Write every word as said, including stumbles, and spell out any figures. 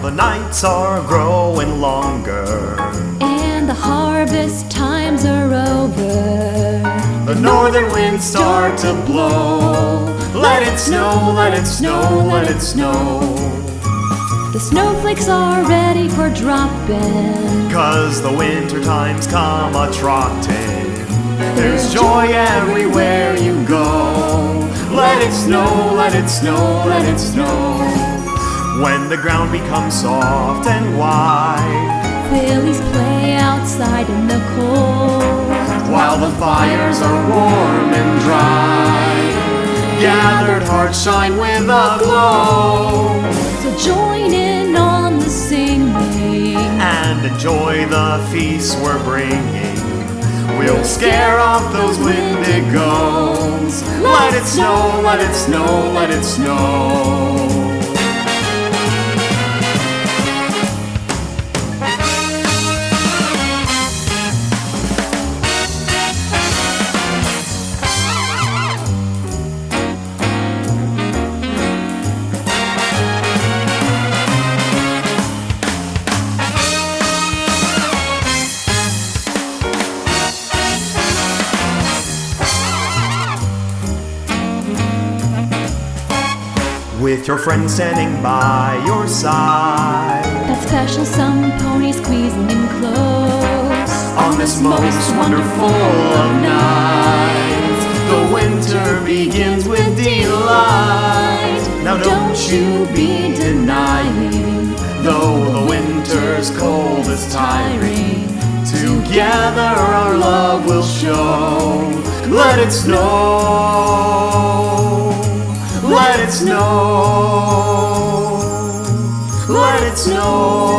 the nights are growing longer and the harvest times are over. The northern winds start to blow. Let it snow, let it snow, let it snow. The snowflakes are ready for dropping, 'Cause the winter time's come a-trotting. There's joy everywhere you go. Let it snow, let it snow, let it snow. When the ground becomes soft and wide, fillies play outside in the cold, while the fires are warm and dry. Gathered hearts shine with a glow. So join in on the singing and enjoy the feast we're bringing. We'll scare off those windigos. Let it snow, let it snow, let it snow. With your friends standing by your side, that special some pony squeezing in close. On this most wonderful of nights, the winter begins with delight. Now don't you be denying, though the winter's cold is tiring, together our love will show. Let it snow, let it snow, let it snow.